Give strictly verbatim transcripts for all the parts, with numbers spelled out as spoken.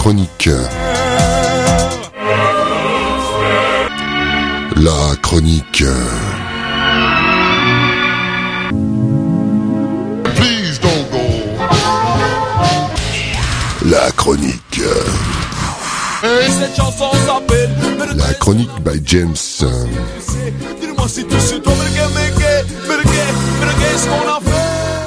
chronique. La chronique. Please don't go. La chronique. Cette chanson s'appelle La chronique by James. Dis-moi si tu sais toi, mais mais mais mais mais qu'est-ce qu'on a fait?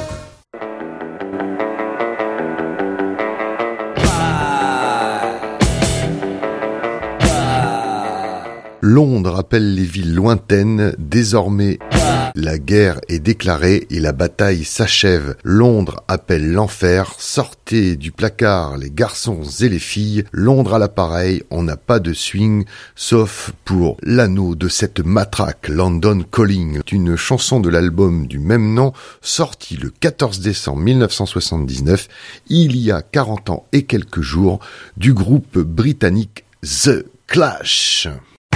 Londres appelle les villes lointaines, désormais la guerre est déclarée et la bataille s'achève. Londres appelle l'enfer, sortez du placard les garçons et les filles. Londres à l'appareil, on n'a pas de swing, sauf pour l'anneau de cette matraque. London Calling, une chanson de l'album du même nom, sorti le quatorze décembre mille neuf cent soixante-dix-neuf, il y a quarante ans et quelques jours, du groupe britannique The Clash.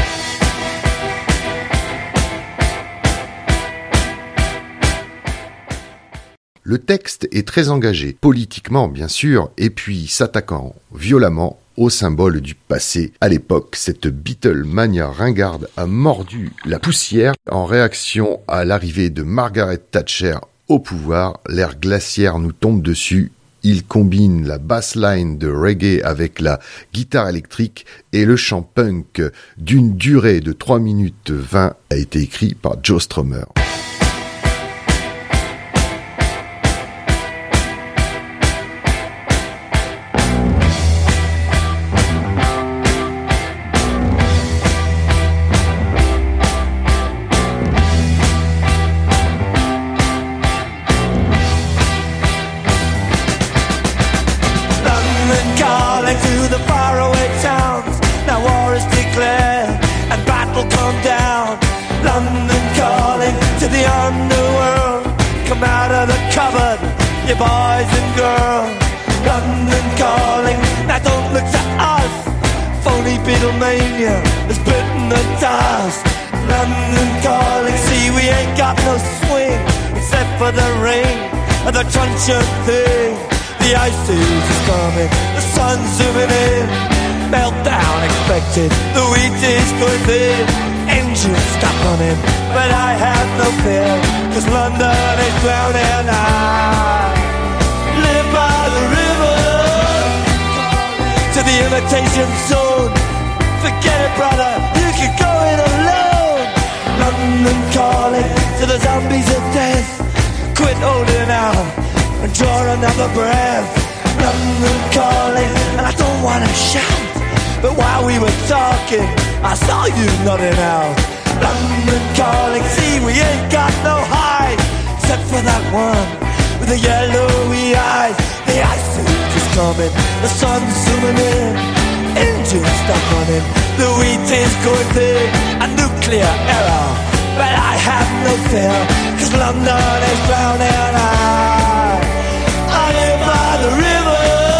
Le texte est très engagé, politiquement bien sûr, et puis s'attaquant violemment au symbole du passé. À l'époque, cette Beatlemania ringarde a mordu la poussière en réaction à l'arrivée de Margaret Thatcher au pouvoir. L'air glaciaire nous tombe dessus. Il combine la bassline de reggae avec la guitare électrique et le chant punk d'une durée de trois minutes vingt a été écrit par Joe Strummer. You boys and girls, London calling. Now don't look to us. Phony Beatlemania has bitten the dust. London calling. See, we ain't got no swing except for the ring and the truncheon thing. The ice age is coming. The sun's zooming in. Meltdown expected. The wheat is going thin. Engines stop running, but I have no fear, 'cause London is drowning. I live by the river to the imitation zone. Forget it, brother, you can go it alone. London calling to the zombies of death. Quit holding out and draw another breath. London calling, and I don't wanna shout, but while we were talking, I saw you nodding out. London calling, see we ain't got no hide, except for that one with the yellowy eyes. The ice age is coming, the sun's zooming in. Engines stop running, the wheat is going thin. A nuclear error, but I have no fear, 'cause London is drowning. I, I live by the river.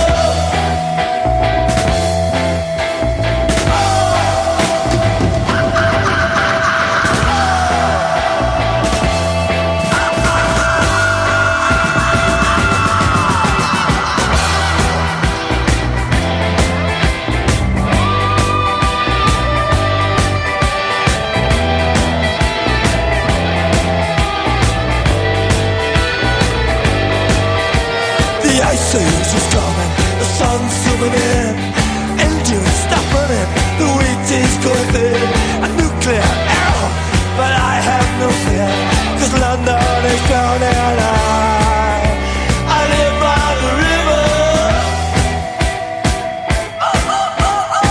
The ice is coming, the sun's zooming in. Engines stop running, the wheat is going thin. A nuclear error, but I have no fear, 'cause London is drowning. I, I live by the river. Oh, oh, oh, oh.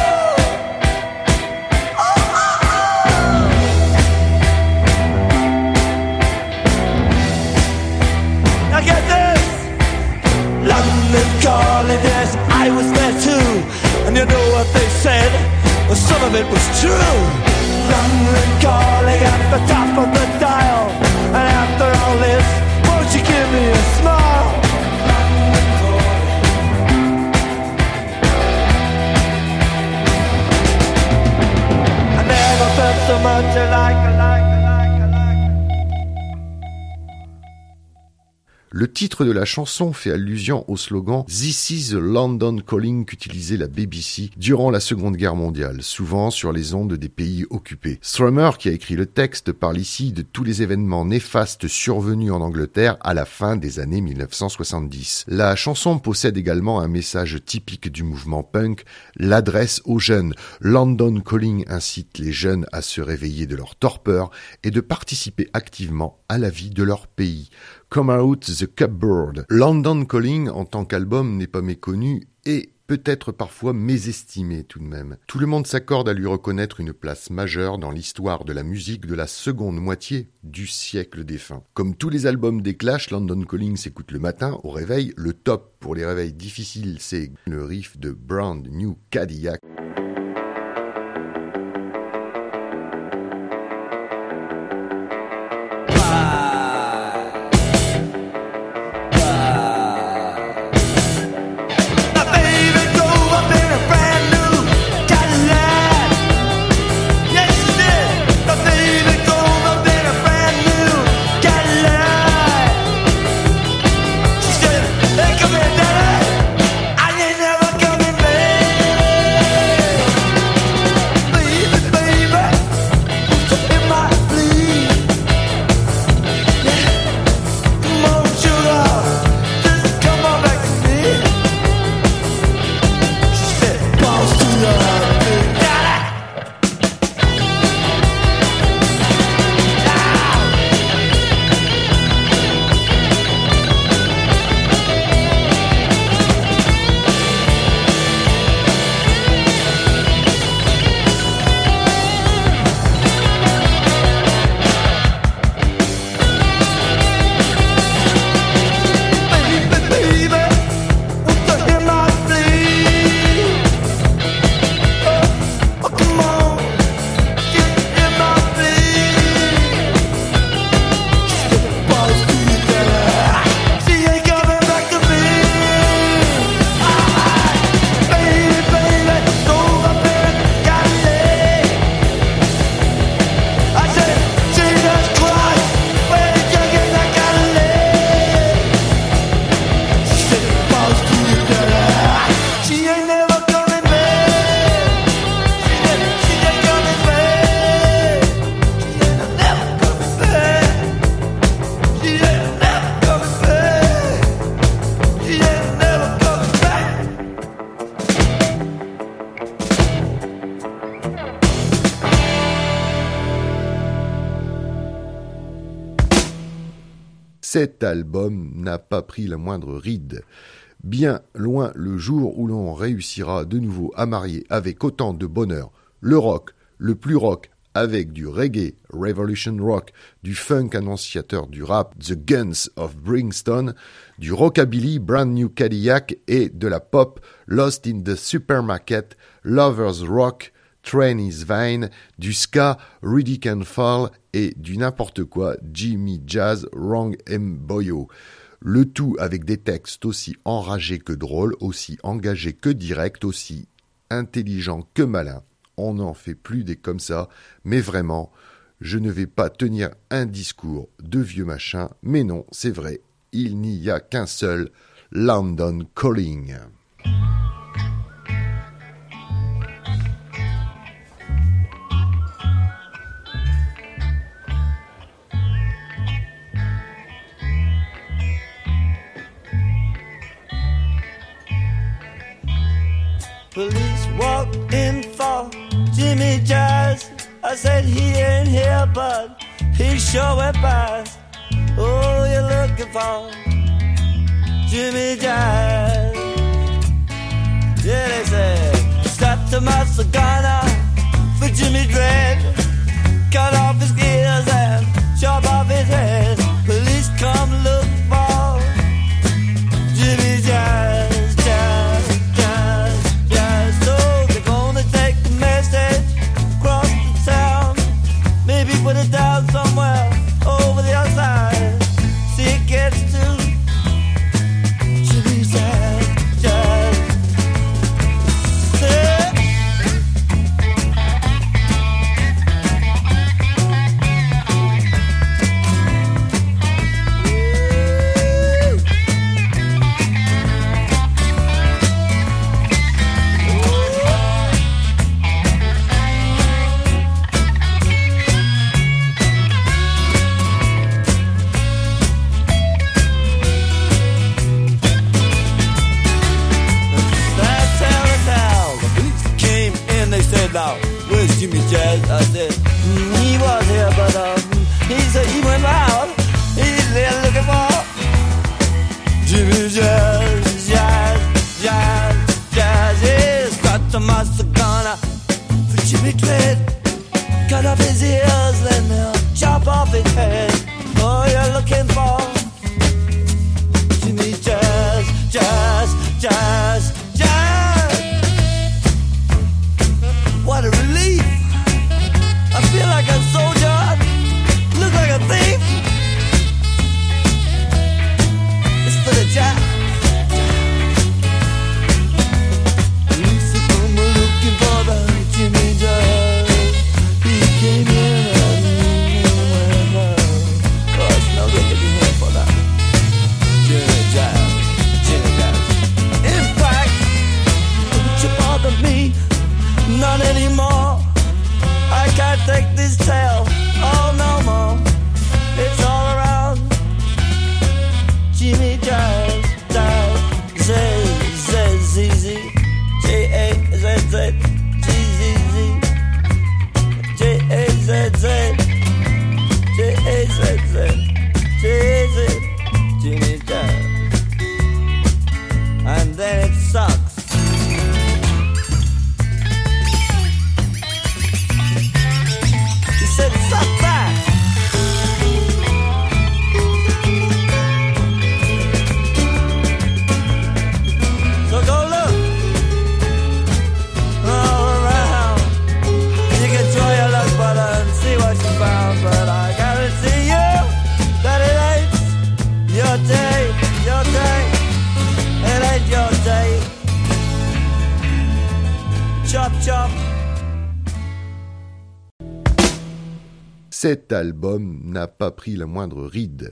Oh, oh, oh. Now get this. London calling, yes, I was there too. And you know what they said? Well, some of it was true. London calling at the top of the dial. And after all this, won't you give me a smile? I never felt so much alike, alike, alike, alike. Le titre de la chanson fait allusion au slogan « This is the London Calling » qu'utilisait la B B C durant la Seconde Guerre mondiale, souvent sur les ondes des pays occupés. Strummer, qui a écrit le texte, parle ici de tous les événements néfastes survenus en Angleterre à la fin des années mille neuf cent soixante-dix. La chanson possède également un message typique du mouvement punk, l'adresse aux jeunes. London Calling incite les jeunes à se réveiller de leur torpeur et de participer activement à la vie de leur pays. Come Out the Cupboard. London Calling en tant qu'album n'est pas méconnu et peut-être parfois mésestimé tout de même. Tout le monde s'accorde à lui reconnaître une place majeure dans l'histoire de la musique de la seconde moitié du siècle défunt. Comme tous les albums des Clash, London Calling s'écoute le matin au réveil. Le top pour les réveils difficiles, c'est le riff de Brand New Cadillac. Cet album n'a pas pris la moindre ride. Bien loin le jour où l'on réussira de nouveau à marier avec autant de bonheur le rock, le plus rock, avec du reggae, Revolution Rock, du funk annonciateur du rap, The Guns of Brixton, du rockabilly, Brand New Cadillac et de la pop, Lost in the Supermarket, Lovers Rock, Train is Vine, du ska, Rudy Can Fall et du n'importe quoi, Jimmy Jazz, Wrong M. Boyo. Le tout avec des textes aussi enragés que drôles, aussi engagés que directs, aussi intelligents que malins. On n'en fait plus des comme ça, mais vraiment, je ne vais pas tenir un discours de vieux machin, mais non, c'est vrai, il n'y a qu'un seul, London Calling. Police walked in for Jimmy Jazz. I said he ain't here, but he sure went past. Oh, you're looking for Jimmy Jazz. Yeah, they said, strapped to my cigar for Jimmy Dread. Cut off his ears and chop off his head. Police come look for Jimmy Jazz. Put it down somewhere over the other side. See it gets to Jimmy Jazz, Jazz. Yeah. Jimmy Jazz, Jazz, Jazz, Jazz. He's got the master gunner for Jimmy Dread. Cut off his ears, then they'll chop off his head. Oh, you're looking for Jimmy Jazz, Jazz, Jazz, Jazz. What a relief. I feel like a soldier, look like a thief. It's for the jazz. Lucifer, we're looking for the Jimmy Jazz. He came in and went out. Oh, it's no good looking here for that Jimmy Jazz, Jimmy Jazz. In fact, don't you bother me, not anymore. I can't take this tale, oh no more. It's all around Jimmy Jazz, Jazz, Z, Z, Z, Z, J, A, Z, Z, G, Z, Z, J, A, Z, Z, J, A, Z, Z, J, Z, Jimmy Jazz. And then it sucks. Said suck back. So go look all around. You can try your luck, but and see what you found. But I guarantee you that it ain't your day, your day. It ain't your day. Chop, chop. Cet album n'a pas pris la moindre ride.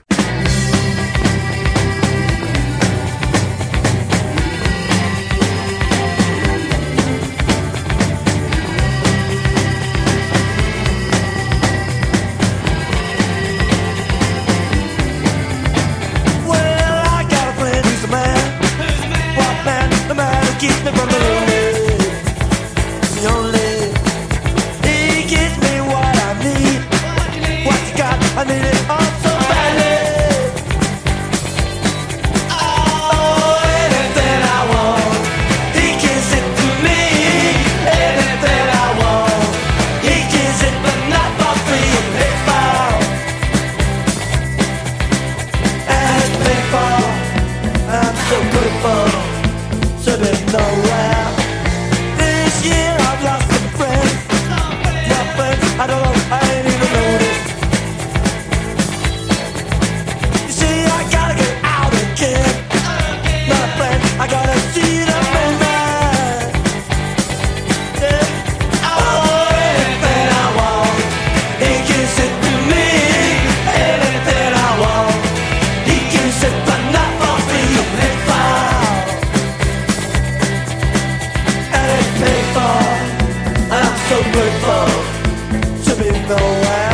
I need it all so badly. Oh, anything I want, he gives it to me. Anything I want, he gives it, but not for free. It's foul, and it's paid for. I'm so grateful to be nowhere. This year I've lost some friends. My friends, I don't know, I ain't even noticed. I gotta see the movement. Yeah. Oh, anything I want, he gives it to me. Anything I want, he gives it, but not for free. It's foul, and it's paid for. And I'm so grateful to be nowhere.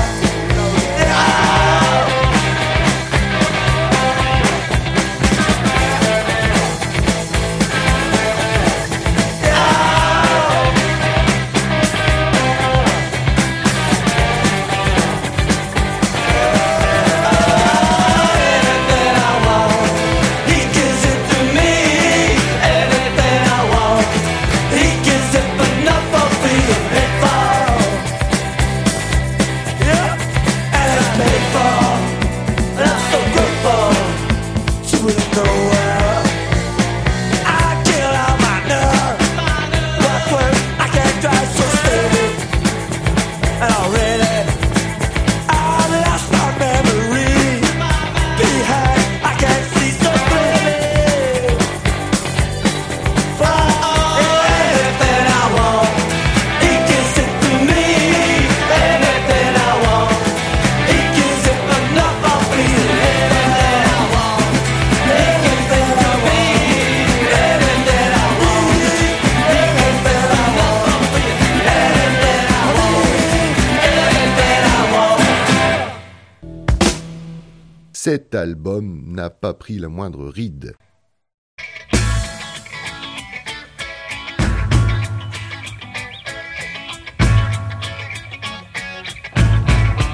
Cet album n'a pas pris la moindre ride.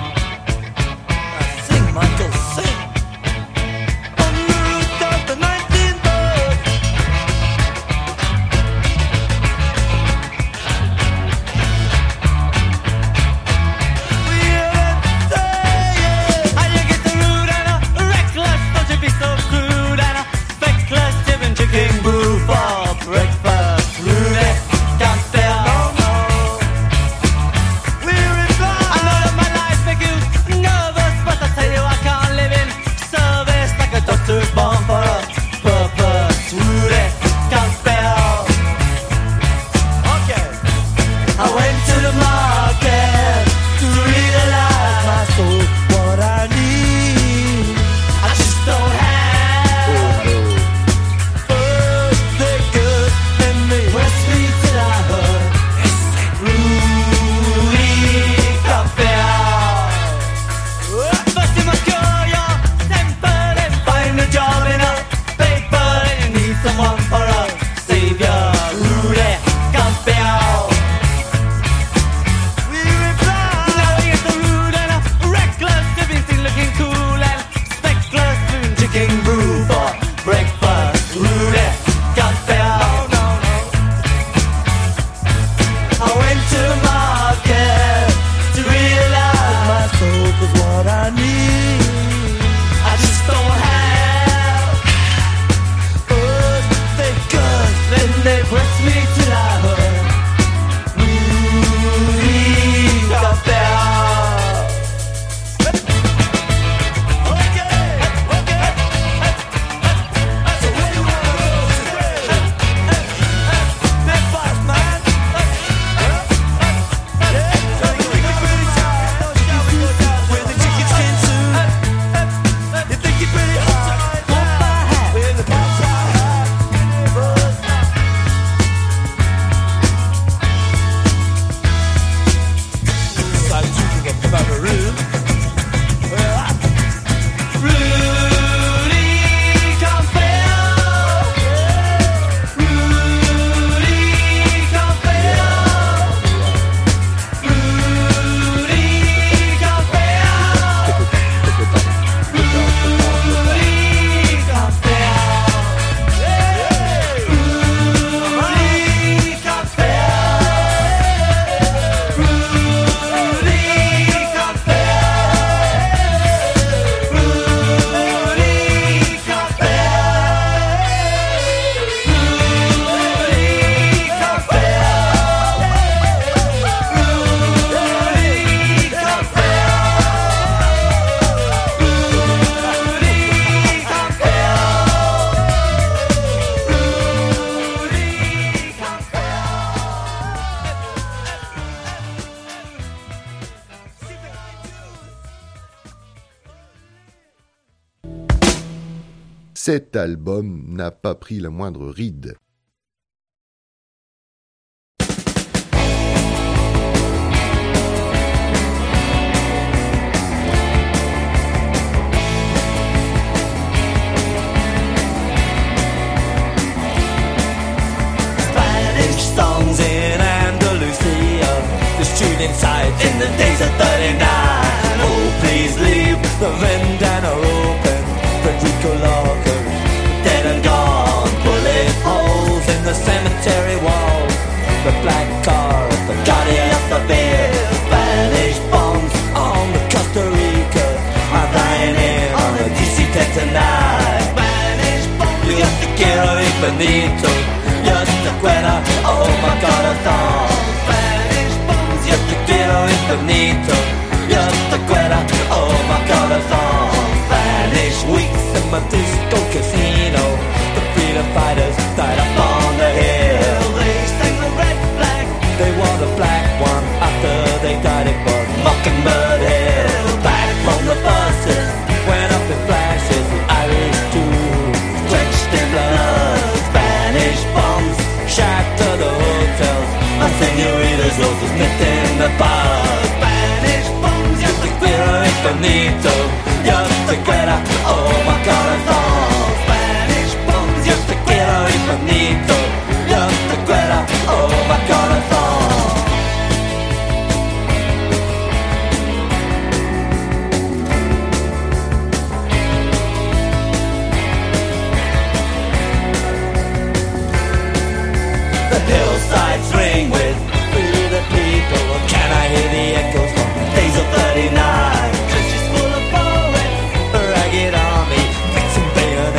Sing, Michael, sing. On the roof of the night. Rudy got there. Oh, no, no. I went to the market to realize my soul was what I need. I just don't have oh, they good. Then they press me till I heard Rudy got there. Cet album n'a pas pris la moindre ride. Spanish songs in Andalusia, the student side in the days of thirty-nine. Oh, please leave the vendana open. Federico Locker, dead and gone. Bullet holes in the cemetery wall. The black car, the guardian of the beer. Spanish bombs on the Costa Rica. I'm flying in on a D C ten tonight. Spanish bombs, yo te quiero infinito. Yo te quiero, oh my God, a song. Spanish bombs, yo te quiero infinito. Yo te quiero, oh my God, a song. Spanish weeks in my disco casino. The freedom fighters died up on the hill. They sang the red flag. They wore the black one after they died. It was Mockingbird Hill. Back from the buses went up in flashes. The Irish too, drenched in blood. Spanish bombs shattered the hotels. My senoritas roses nipped in the bar. Spanish bombs, yo te quiero infinito. Yo te quiero, oh my God, a song. Spanish bombs, yo te quiero infinito. Yo te quiero, oh my God, a song. The hillsides ring with through the people. Can I hear the echoes from the days of thirty-nine? Trenches full of bullets, a ragged army, fixing bayonets.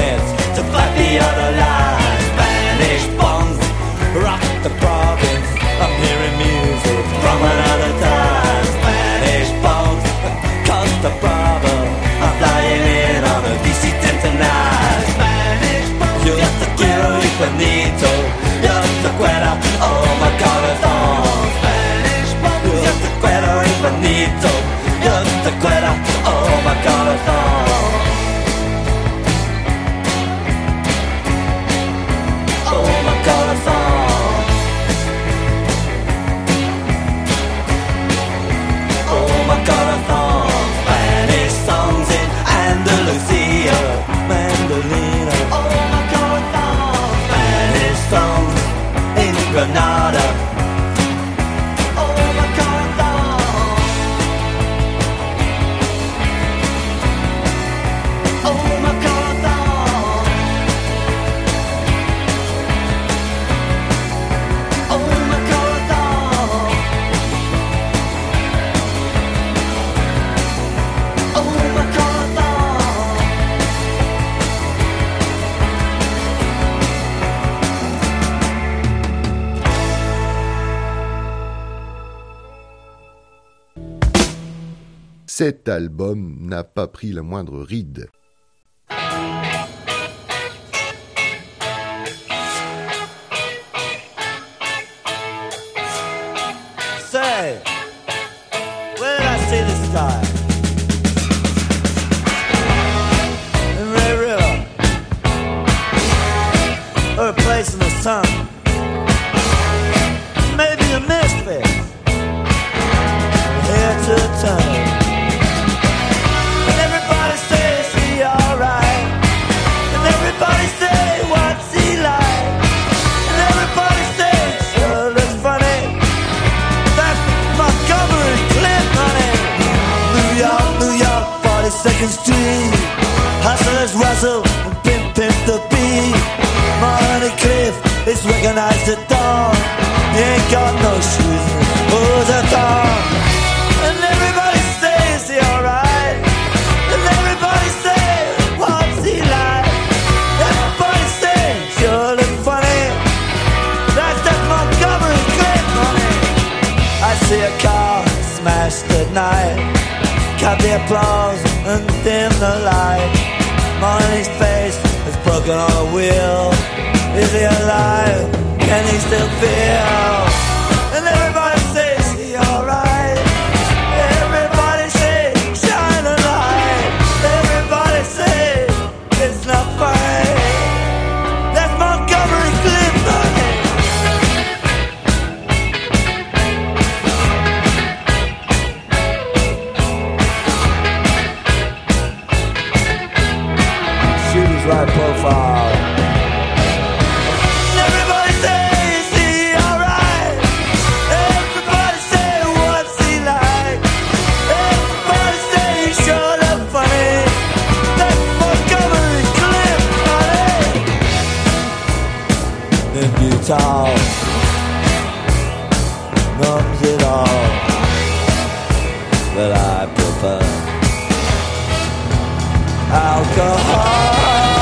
Cet album n'a pas pris la moindre ride. Say, where did I see this guy? In Red River, or a place in the sun. Maybe a misfit, here to turn. And everybody says he alright, and everybody say what's he like, and everybody says sure looks funny. That's Montgomery Clint, honey. New York, New York, forty-second Street. Hustlers rustle and pimp pimp the beat. Money Cliff is recognized at dawn. He ain't got no shoes, who's a thong. And everybody says he alright, and everybody says what's he like. Everybody says sure look funny. That's that Montgomery Clint, honey. I see a car smashed at night, cut the applause and dim the light. Money's face is broken on a wheel. Is he alive? Can he still feel? And everybody says he alright. Everybody says shine a light. Everybody says it's not funny. That's Montgomery Clint, honey. Shooter's right profile. Tall, numbs it all, but I prefer alcohol.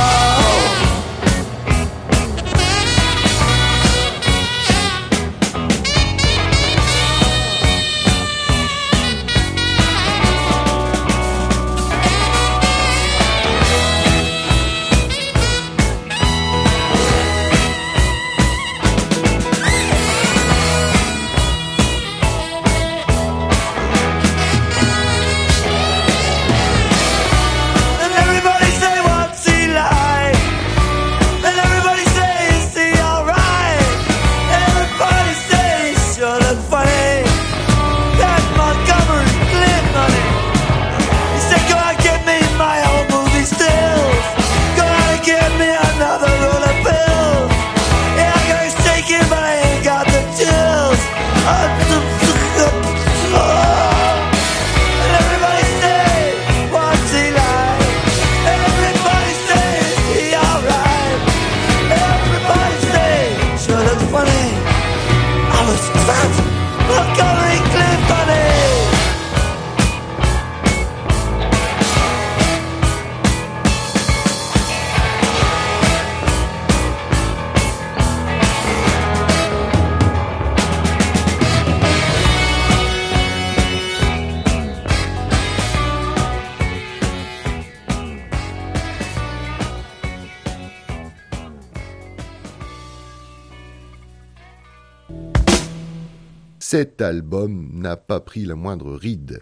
Cet album n'a pas pris la moindre ride.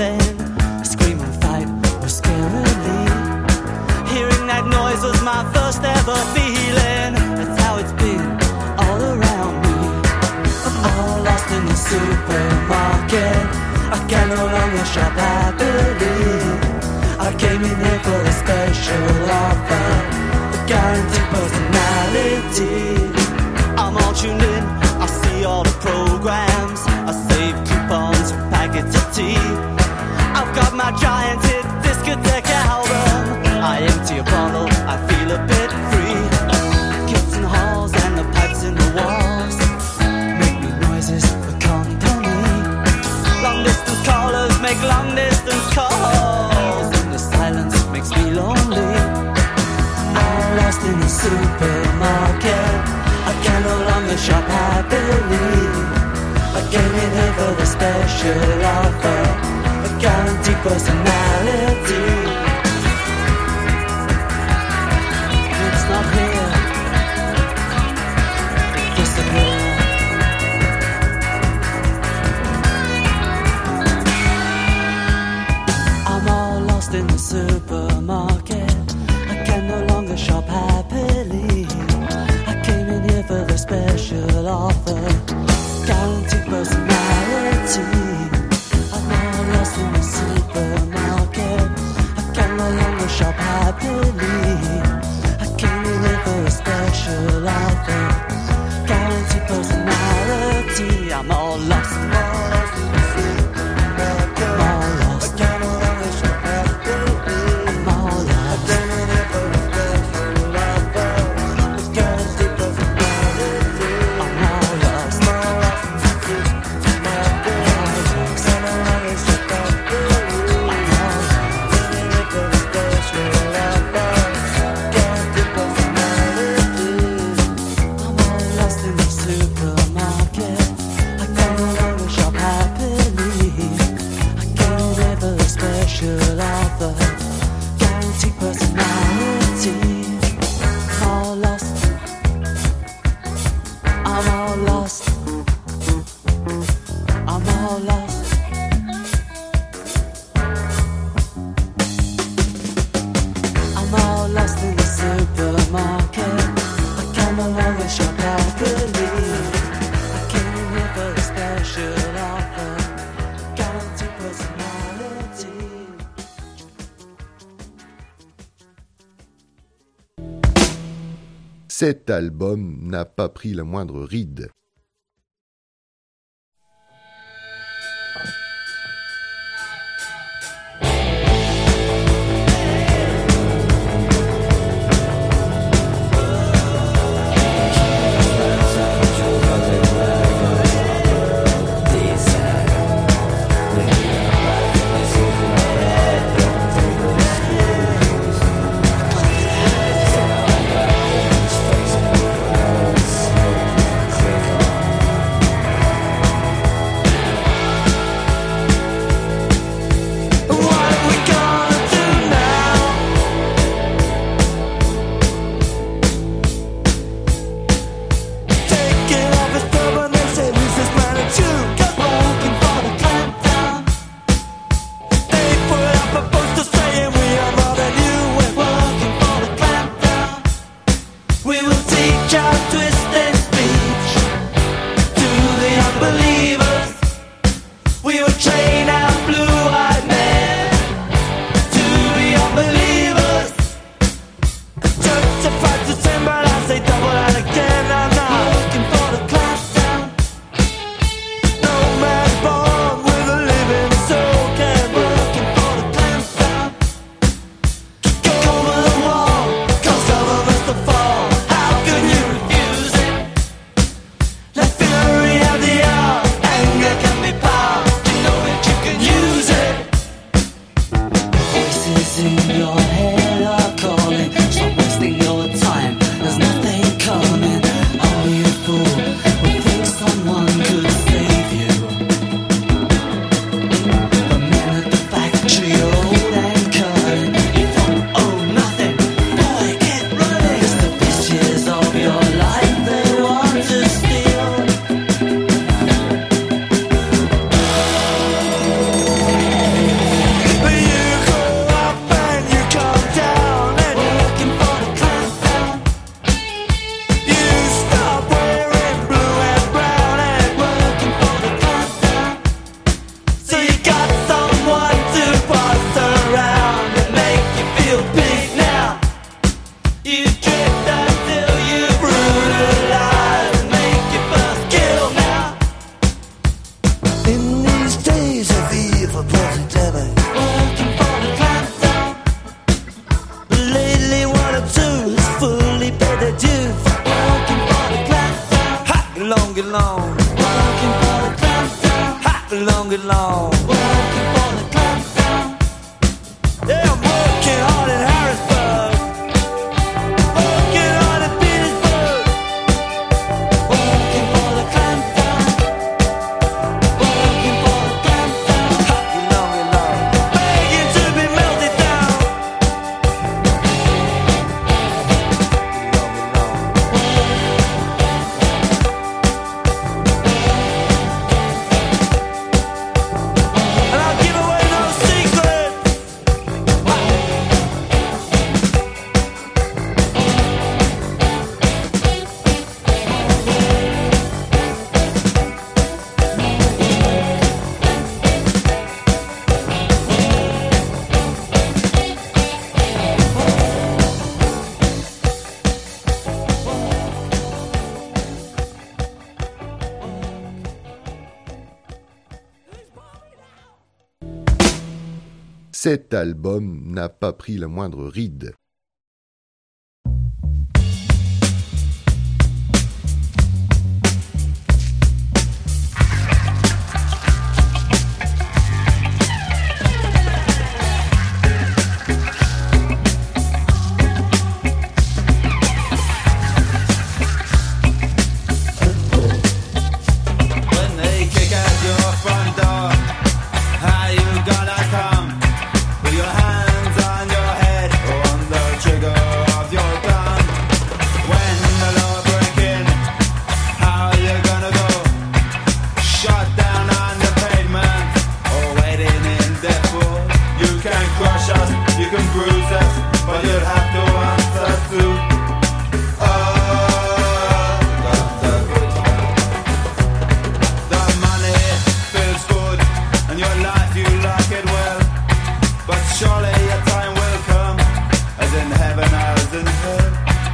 Scream and fight or scarily. Hearing that noise was my first never feeling. That's how it's been all around me. I'm all lost in the supermarket. I can no longer shop happily. I came in here for a special offer, a guaranteed personality. I'm all tuned in, I see all the programs, I save coupons for packets of tea. I've got my giant hit discotheque album. I empty a bottle, I feel a bit free. Kids in the halls and the pipes in the walls make me noises for company. Long distance callers make long distance calls, and the silence makes me lonely. I'm lost in the supermarket. I can no longer shop happily. I came in here for the special offer, a guaranteed personality. It's not here, it disappeared. I'm all lost in the supermarket. I can no longer shop happily. I came in here for the special offer, guaranteed personality. I'm all lost in the supermarket. I can no longer shop happily. I came in here for a special offer, guaranteed personality. I'm all lost, all lost in the supermarket. I'm all lost. I can no longer shop happily. I'm all lost. I came in here for a special offer, guaranteed personality. I'm all lost. I'm all lost in the supermarket. I'm all lost. I no longer shop happily. I'm all lost. Came in here for a special offer, guaranteed personality. I'm all lost in the supermarket. I can no longer shop happily. I came here for a special offer, guaranteed personality. I'm all lost. I'm all lost. I'm all lost. I'm all lost in the supermarket. I can no longer shop happily. I came here for a special offer, guaranteed personality. Cet album n'a pas pris la moindre ride. Take long and long. Working for the countdown. Yeah, I'm working hard in Harrisburg. Working hard in Petersburg. Working for the countdown. Working for the countdown. Hot long and long. Begging to be melted down. And I'll give away no secrets. Cet album n'a pas pris la moindre ride. When they kick at your front door, how you gonna come? With your hands on your head or on the trigger of your gun? When the law break in, how you gonna go? Shot down on the pavement or waiting in death row? You can crush us, you can bruise us, but you'll have to answer to. The money feels good, and your life you like it well. But surely your time will come, as in heaven as in hell.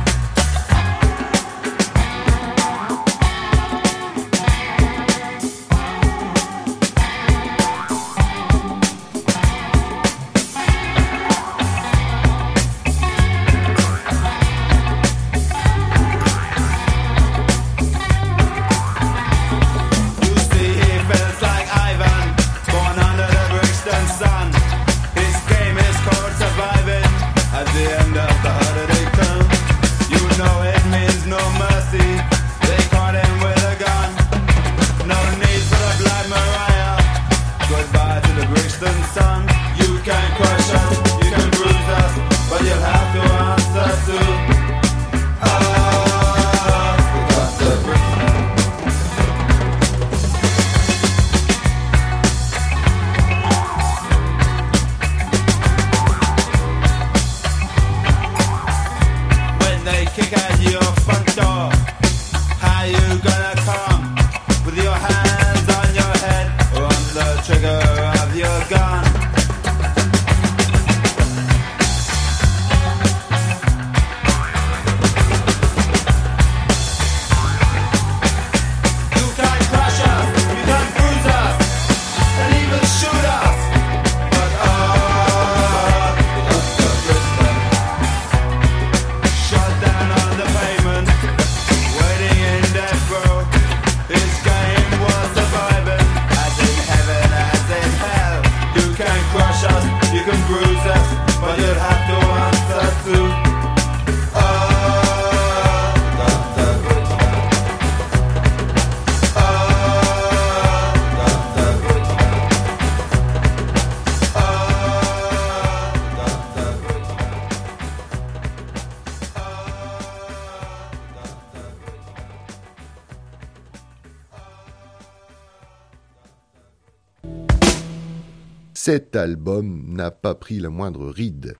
You see, he feels like Ivan, born under the Brixton sun. His game is called surviving at the end of the holiday term. You know it means no mercy. They caught him with a gun. No need for the Black Mariah. Goodbye to the Brixton sun. You can crush us, you can bruise us, but you'll have to answer to us. Because the Brixton. When they kick at your front door, how you gonna come? With your hands on your head or on the trigger of your gun? You can crush us, you can bruise us, and even shoot us. But oh, because the Brixton shot down on the pavement, waiting in death row. His game was surviving, as in heaven, as in hell. You can crush us, you can bruise us, but you'll have to answer to oh, Doctor Brixton. Oh, Doctor Brixton. Oh, Doctor Brixton. Cet album n'a pas pris la moindre ride.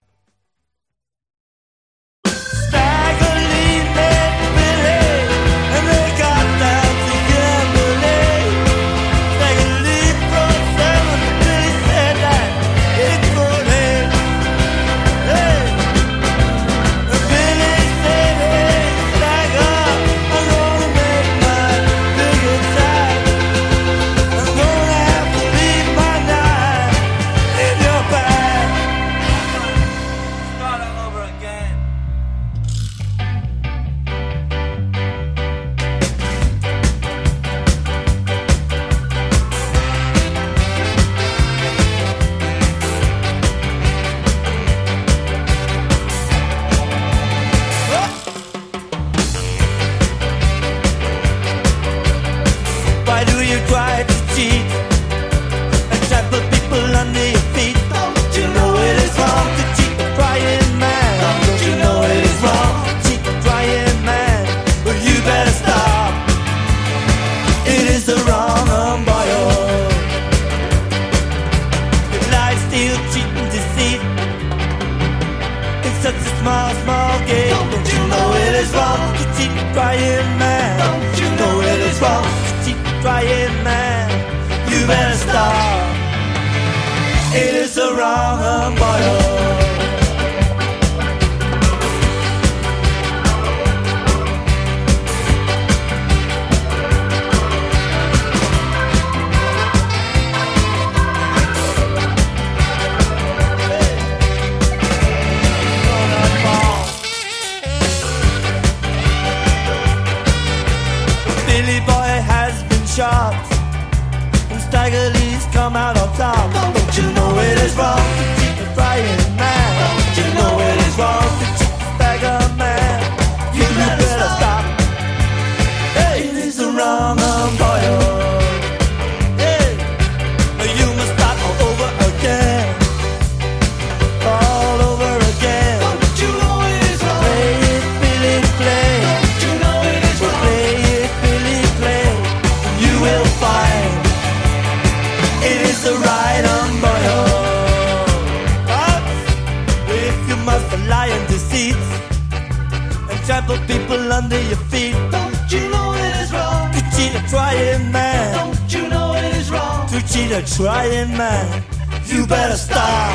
Staggerly met Billy, and they got down to Gambling. Staggerly from seven, Billy said that it could end. Hey, and Billy said, hey, Stagger, I'm gonna make my big attack. I'm gonna have to leave my knife in your back. trying, man. You better stop. It is the wrong umbrella. Shot and Stagger Lee's come out on top. Don't you know it is wrong to cheat the frying man? Don't you know it is wrong to cheat the Stagger man? You, you better, better stop. Hey, it is the wrong umbrella. Hey, you must start all over again, all over again. Don't you know it is wrong? Play it, Billy, play. Don't you know it is wrong? Play it, Billy, play. You will find it is the right umbrella. But if you must lie in deceit and trample people under your feet, don't you know it is wrong to cheat a trying man? Don't you know it is wrong to cheat a trying man? You better stop.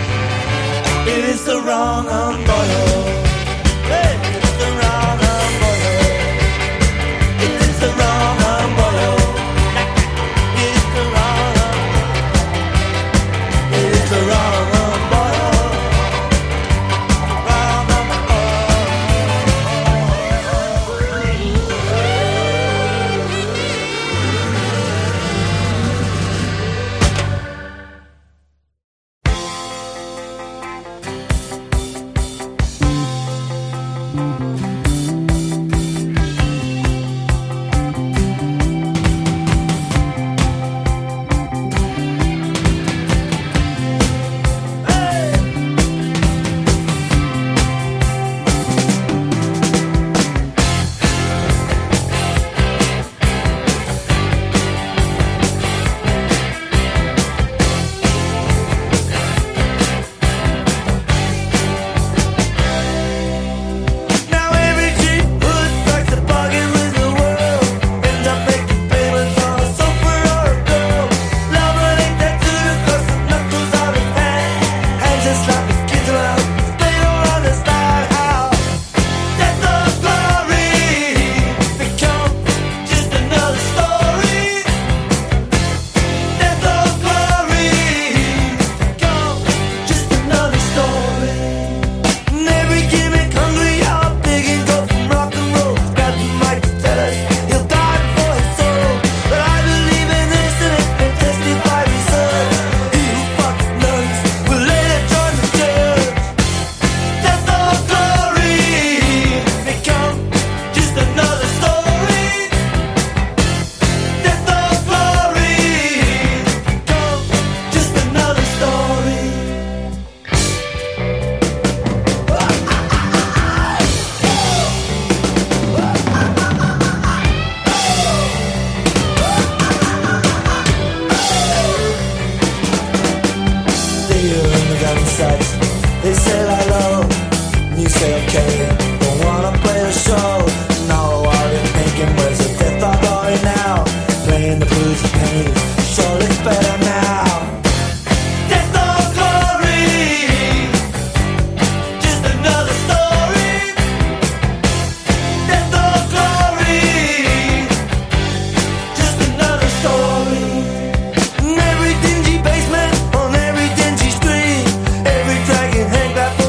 It is the wrong umbrella. Hey, it's the wrong umbrella. It is the wrong umbrella. Every dingy basement, on every dingy street, every dragon hang back.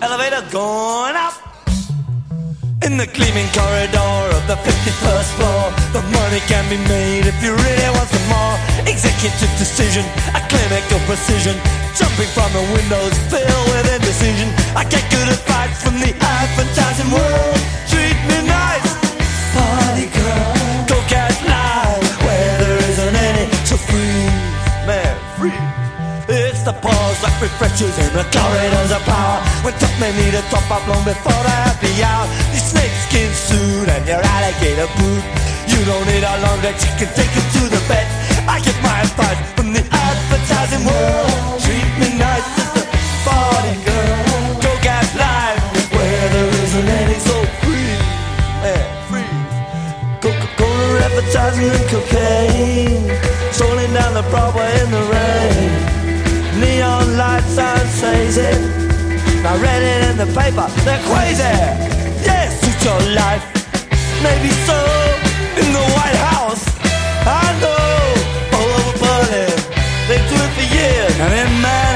elevator going up. In the gleaming corridor of the fifty-first floor, the money can be made if you really want some more. Executive decision, a clinical precision, jumping from the windows filled with indecision. I get good advice from the advertising world. Treat me nice, party girl. Go get live where there isn't any to freeze, man, freeze. It's the pause that refreshes in the corridors of power. When top men need a top up long before the happy hour. Your snakeskin suit and your alligator boot. You don't need a long legs, you can take it to the bed. I get my advice from the advertising world. Treat me nice as the party girl. Go get live where there isn't any, so free, man, free. Coca-Cola advertising and cocaine, strolling down the Broadway in the rain. Neon lights signs says it. I read it in the paper, they're crazy. Yes, suit your life, maybe so. In the White House, I know, all over Berlin, they do it for years. And in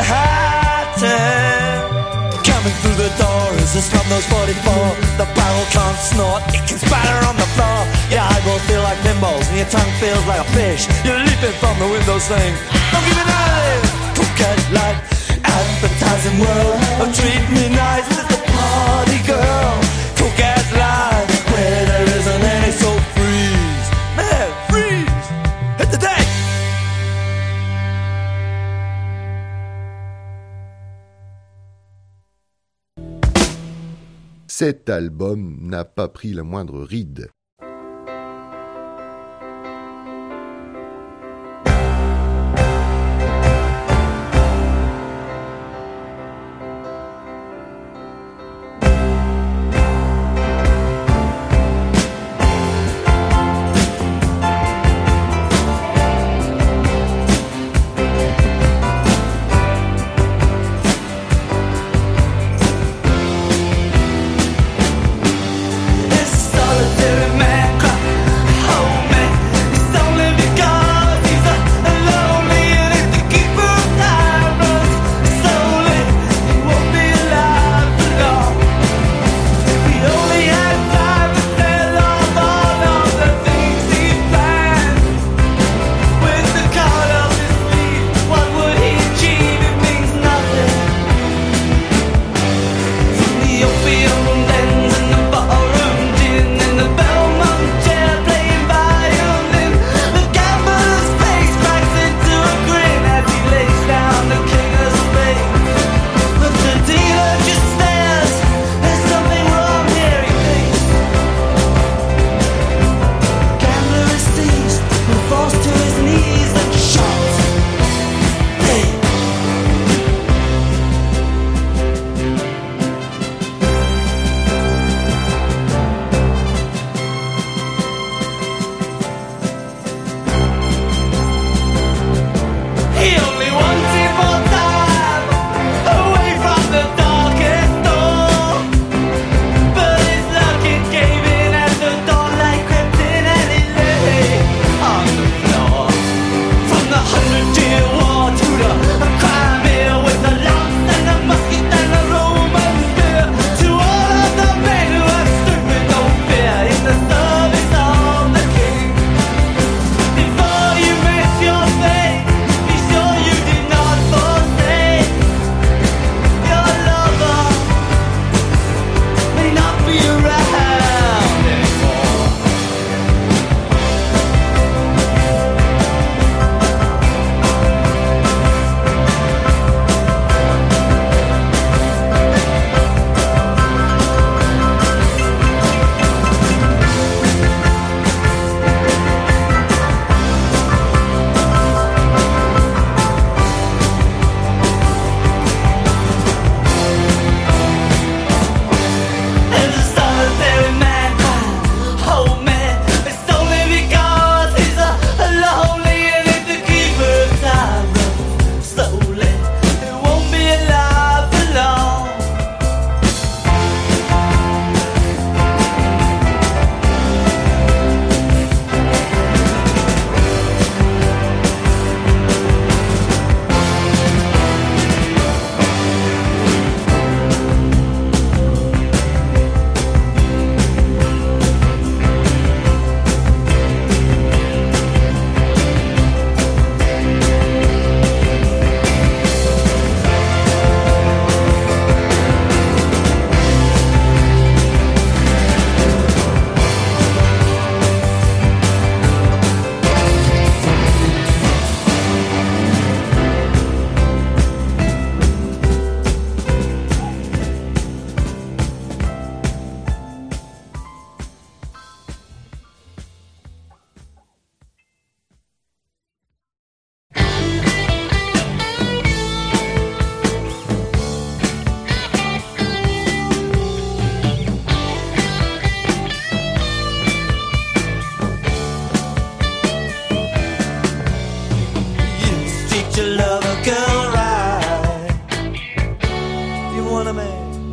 Manhattan, coming through the door is a snub-nosed forty-four. The barrel can't snort, it can spatter on the floor. Your eyeballs feel like pinballs and your tongue feels like a fish. You're leaping from the window saying, don't give me nothing. Get life, advertising world. Oh, treat me nice as the party girl. Go get live where there isn't any, so freeze, man, freeze. Hit the deck. Cet album n'a pas pris la moindre ride.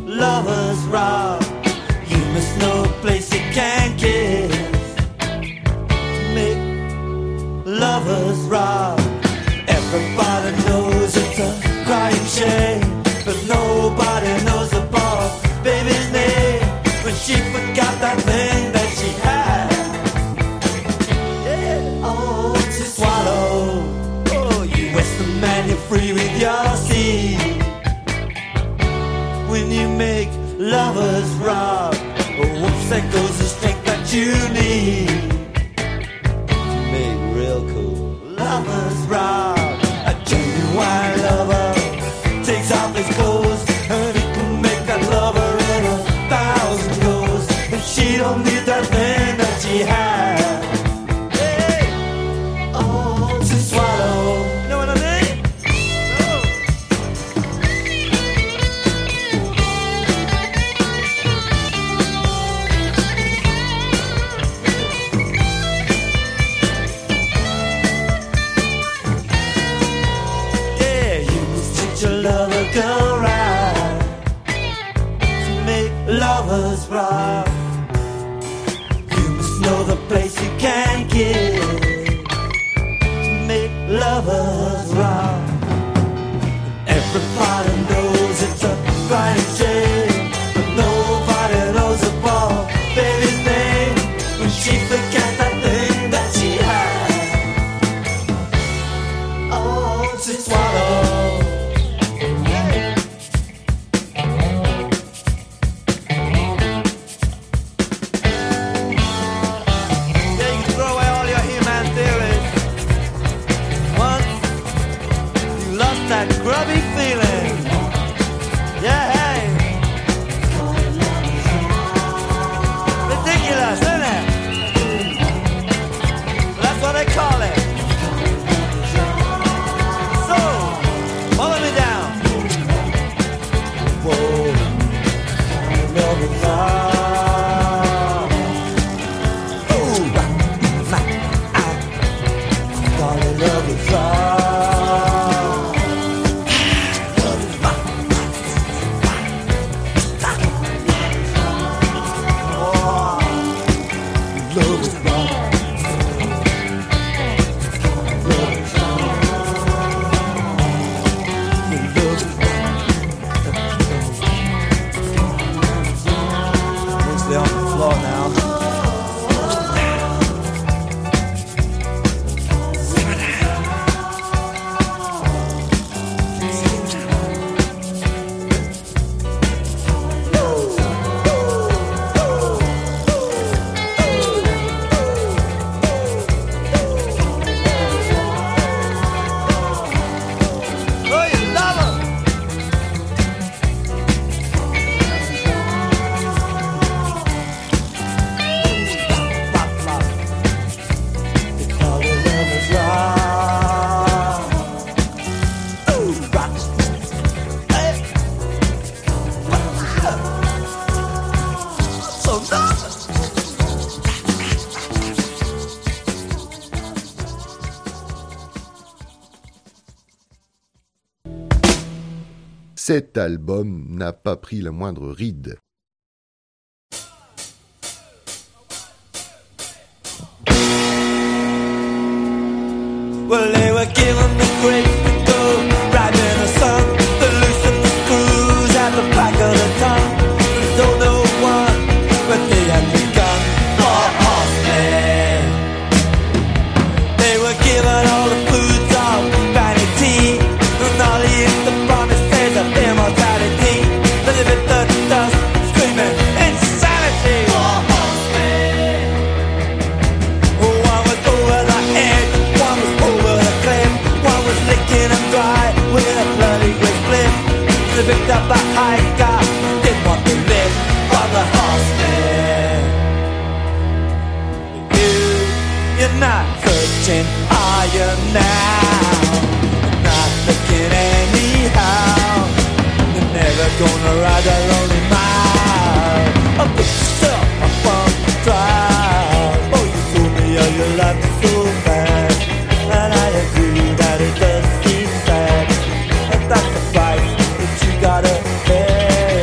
lovers rob. You must know a place you can kiss to make lovers rob. Everybody knows it's a crying shame, but nobody knows about baby's name when she forgot that thing that she had. Yeah, oh, to swallow. Oh, you Western man, you're free with your seed. When you make lovers rob, oh, whoops, that goes the strength that you need to make real cool lovers rob. A genuine lover takes off his clothes and he can make that lover in a thousand goes. And she don't need that thing that she had. Hey, oh, to swallow. You know what I mean? Oh. Yeah, you must teach your lover girl right to make lovers rock. You must know the place you can get to make lovers rock. Everybody knows it's a crying shame, but nobody knows about baby's name when she forgot that thing that she had. Oh, to swallow. Yeah, you can throw away all your human theories. Once you lost that grubby feeling. Yeah, hey. Ridiculous, isn't it? But that's what they call it. So, follow me down. Whoa, love is love. Ooh, my, I, call it love is love. Love is my, oh, love is love. Love is love. Love is love. Mostly on the floor now. Oh, you love her. They call it lovers rock. Ooh, rock. Hey. So lovers. Cet album n'a pas pris la moindre ride. Well, they were given the great to go right in the sun. They loosened the screws at the back of the tongue. They don't know one, but they had begun for horsemen. They were given all the foods of vanity and all the the promises of immortality. They live in the dust, screaming insanity. For horsemen. One was over the edge, one was over the cliff, one was licking them dry with a bloody great flip. They picked up a hiker, didn't want to live for the horsemen. You, you're not searching, are you now? Not looking anyhow. You're never gonna ride a lonely mile. I'll put yourself up on the trial. Oh, you fool me, oh, your life is so bad. And I agree that it does seem sad. And that's the price that you gotta pay.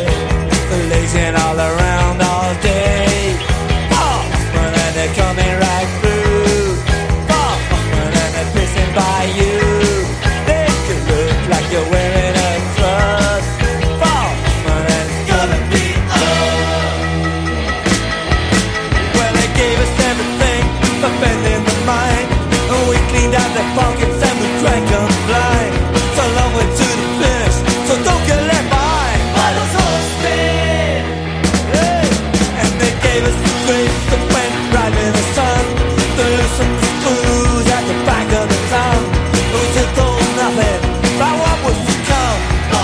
gave us the grapes that went right in the sun. There's some booze at the back of the town. We just told nothing about what was to come.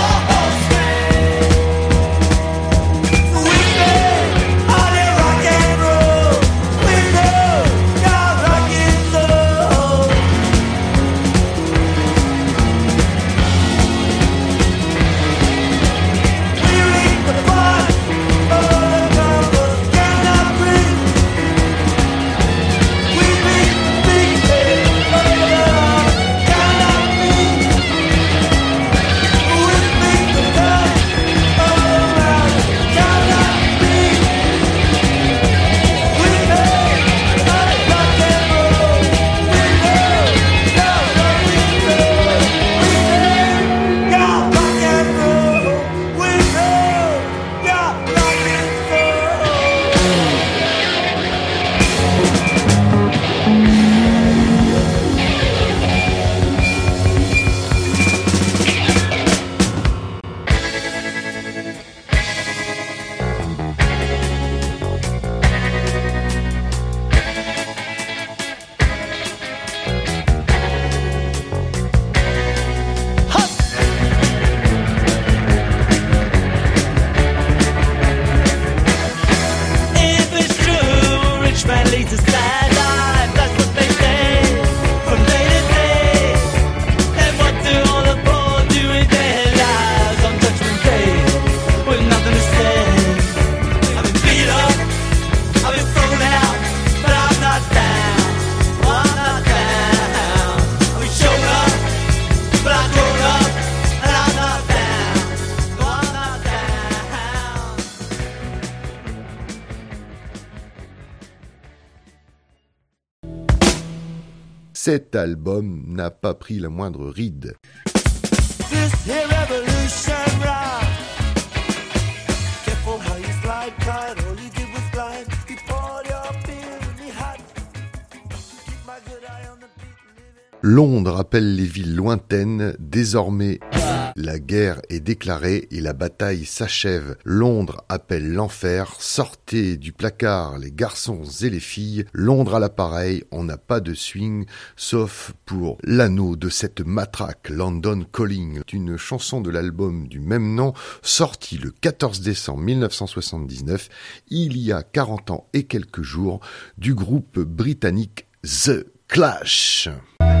Cet album n'a pas pris la moindre ride. This here revolution rock. Careful how you slide, tight. All you did was glide. You poured your beer in me hot. Keep my good eye on the beat. Londres appelle les villes lointaines, désormais la guerre est déclarée et la bataille s'achève. Londres appelle l'enfer, sortez du placard les garçons et les filles. Londres à l'appareil, on n'a pas de swing, sauf pour l'anneau de cette matraque, London Calling, une chanson de l'album du même nom, sorti le quatorze décembre mille neuf cent soixante-dix-neuf, il y a quarante ans et quelques jours, du groupe britannique The Clash.